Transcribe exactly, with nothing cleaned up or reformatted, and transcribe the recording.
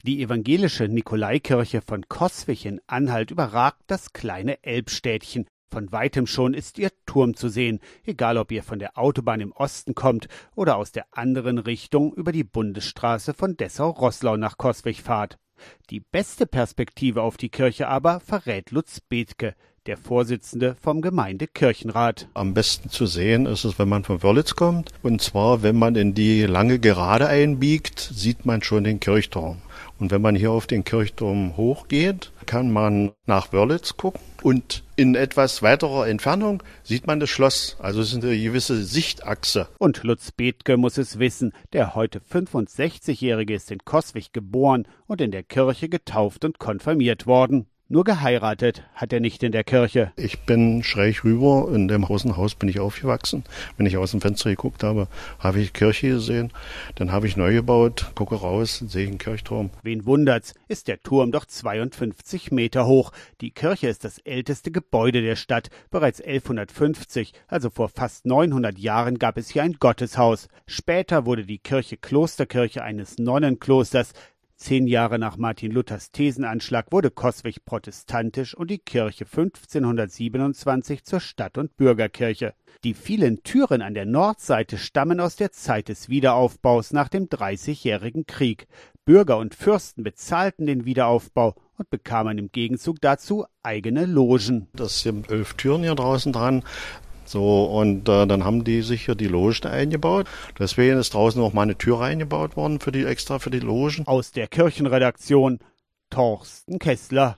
Die evangelische Nikolaikirche von Coswig in Anhalt überragt das kleine Elbstädtchen. Von weitem schon ist ihr Turm zu sehen, egal ob ihr von der Autobahn im Osten kommt oder aus der anderen Richtung über die Bundesstraße von Dessau-Roßlau nach Coswig fahrt. Die beste Perspektive auf die Kirche aber verrät Lutz Bethke, der Vorsitzende vom Gemeindekirchenrat. Am besten zu sehen ist es, wenn man von Wörlitz kommt. Und zwar, wenn man in die lange Gerade einbiegt, sieht man schon den Kirchturm. Und wenn man hier auf den Kirchturm hochgeht, kann man nach Wörlitz gucken. Und in etwas weiterer Entfernung sieht man das Schloss. Also es ist eine gewisse Sichtachse. Und Lutz Bethke muss es wissen. Der heute fünfundsechzigjährige ist in Coswig geboren und in der Kirche getauft und konfirmiert worden. Nur geheiratet hat er nicht in der Kirche. Ich bin schräg rüber, in dem großen Haus bin ich aufgewachsen. Wenn ich aus dem Fenster geguckt habe, habe ich Kirche gesehen. Dann habe ich neu gebaut, gucke raus, sehe einen Kirchturm. Wen wundert's, ist der Turm doch zweiundfünfzig Meter hoch. Die Kirche ist das älteste Gebäude der Stadt. Bereits elfhundertfünfzig, also vor fast neunhundert Jahren, gab es hier ein Gotteshaus. Später wurde die Kirche Klosterkirche eines Nonnenklosters. Zehn Jahre nach Martin Luthers Thesenanschlag wurde Coswig protestantisch und die Kirche fünfzehnhundertsiebenundzwanzig zur Stadt- und Bürgerkirche. Die vielen Türen an der Nordseite stammen aus der Zeit des Wiederaufbaus nach dem Dreißigjährigen Krieg. Bürger und Fürsten bezahlten den Wiederaufbau und bekamen im Gegenzug dazu eigene Logen. Das sind elf Türen hier draußen dran. So, und äh, dann haben die sich hier die Logen eingebaut. Deswegen ist draußen auch mal eine Tür eingebaut worden für die extra für die Logen. Aus der Kirchenredaktion Torsten Kessler.